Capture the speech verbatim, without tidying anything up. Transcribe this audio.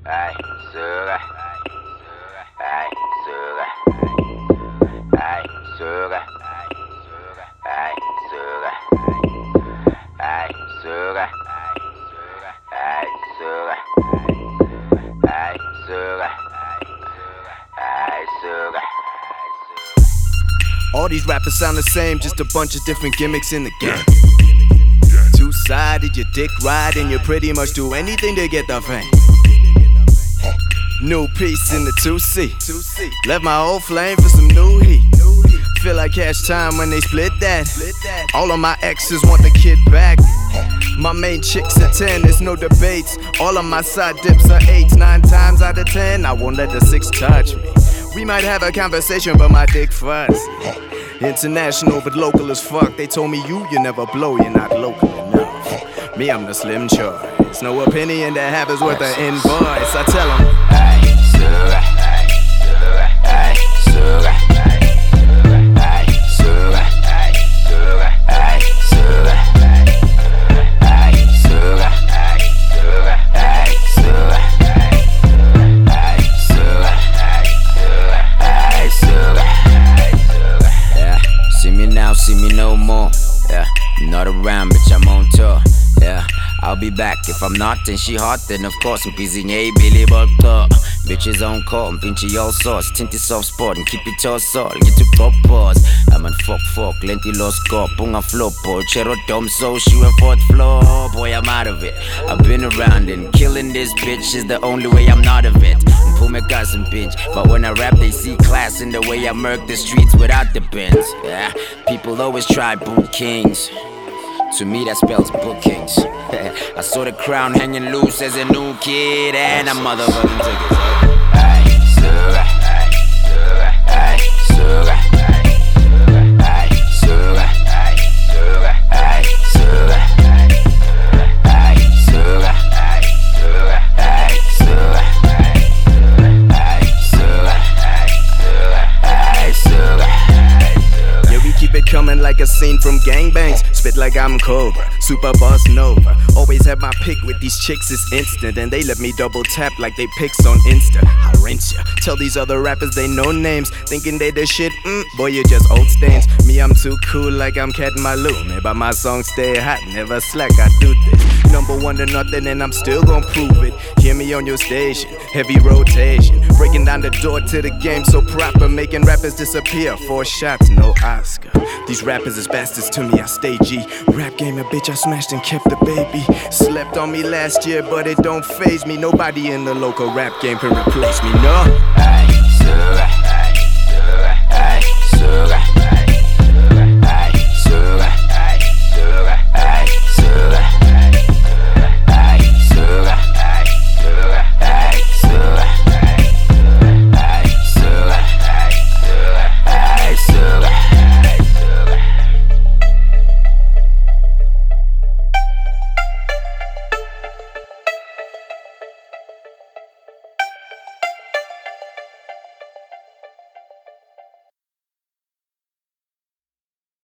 Ay, suga. Ay, suga. Ay, suga. Ay, suga. Ay, suga. Ay, suga. Ay, suga. Ay, suga. All these rappers sound the same, just a bunch of different gimmicks in the game. Two-sided, your dick ride, and you pretty much do anything to get the fame. New piece in the two C. Left my old flame for some new heat. Feel like cash time when they split that. All of my exes want the kid back. My main chick's a ten, there's no debates. All of my side dips are eights, nine times out of ten. I won't let the six touch me. We might have a conversation, but my dick fuzz. International, but local as fuck. They told me you, you never blow, you're not local enough. Me, I'm the slim choice. No opinion to have is worth an invoice. I tell them, ay, suga, ay, suga, ay, suga, ay, suga, ay, suga, ay, suga, ay, suga, ay, suga, ay, suga, ay, suga, ay, suga, ay, suga. Yeah, see me now, see me no more. Yeah, not around, bitch, I'm on tour. Yeah, I'll be back. If I'm not, then she hot, then of course mpizi nye Billy Butter. Bitches on call, mpinchi all sauce. Tinty soft spot and keep it all salt. Get to pop pause. I'm on fuck fuck, lenti lost score. Punga flop, boy, chero dumb so she went fourth floor. Boy, I'm out of it. I've been around and killing this bitch is the only way I'm not of it. Pull me cousin pinch, but when I rap they see class in the way I murk the streets without the bends. Yeah, people always try boot kings. To me that spells bookings. I saw the crown hanging loose as a new kid, and I motherfucking took it. Ay, suga, ay, suga, ay, suga, ay, suga, ay, suga, ay, suga, ay, suga, ay, suga, ay, suga, ay, suga, ay, suga, ay, suga. Yeah, we keep it coming like a scene from gangbangs. Spit like I'm Cobra, super boss Nova. Always have my pick with these chicks, it's instant. And they let me double tap like they pics on Insta. I rinse ya, tell these other rappers they know names. Thinking they the shit, mm, boy you just old stains. Me I'm too cool like I'm Cat Malou. But my songs stay hot, never slack, I do this. Number one to nothing and I'm still gon' prove it. Hear me on your station, heavy rotation. Breaking down the door to the game so proper. Making rappers disappear, four shots, no Oscar. These rappers is bastards to me, I stay G. Rap game a bitch, I smashed and kept the baby. Slept on me last year, but it don't faze me. Nobody in the local rap game can replace me, no.